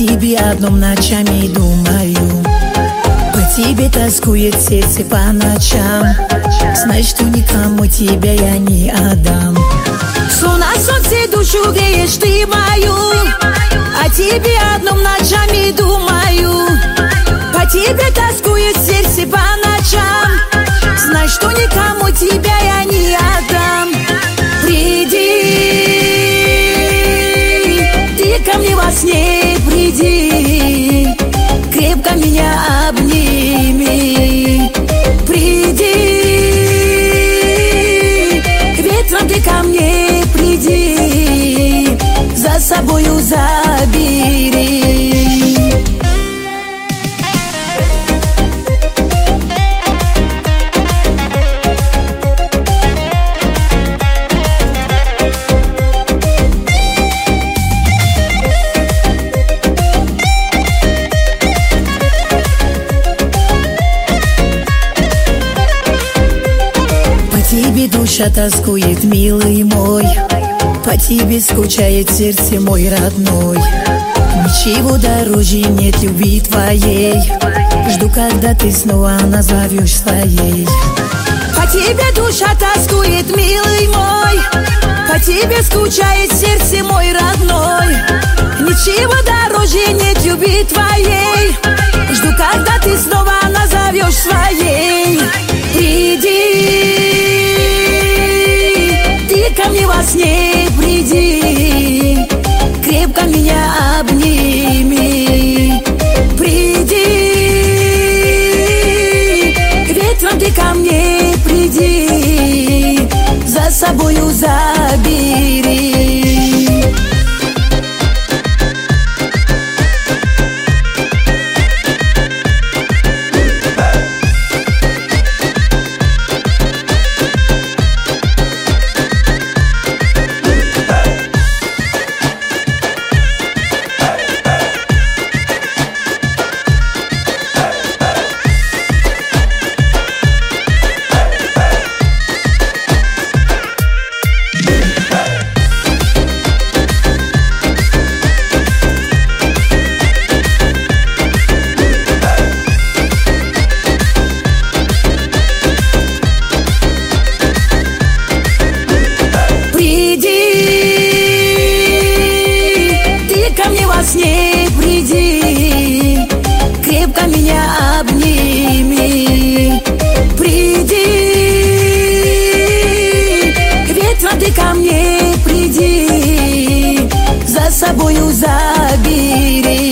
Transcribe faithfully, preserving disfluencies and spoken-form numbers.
тебе одном ночами думаю, по тебе тоскует сердце по ночам. Знай, что никому тебя я не отдам. Словно солнце душу греешь ты мою, о тебе одном ночами думаю, по тебе тоскует сердце по ночам. Знай, что никому тебя я не отдам. Приди, ты ко мне во сне приди, крепко меня обними. Приди, ветром ты ко мне приди, за собою забери. По тебе душа тоскует, милый мой, по тебе скучает сердце мой родной. Ничего дороже нет любви твоей, жду, когда ты снова назовешь своей. По тебе душа тоскует, милый мой, по тебе скучает сердце мой родной. Ничего дороже нет любви твоей, жду, когда ты снова назовешь своей. Приди, ты ко мне во сне приди, крепко меня обними. Приди, ветром ты ко мне приди, за собою забери. Сне приди, крепко меня обними. Приди, ветром ты ко мне приди, за собою забери.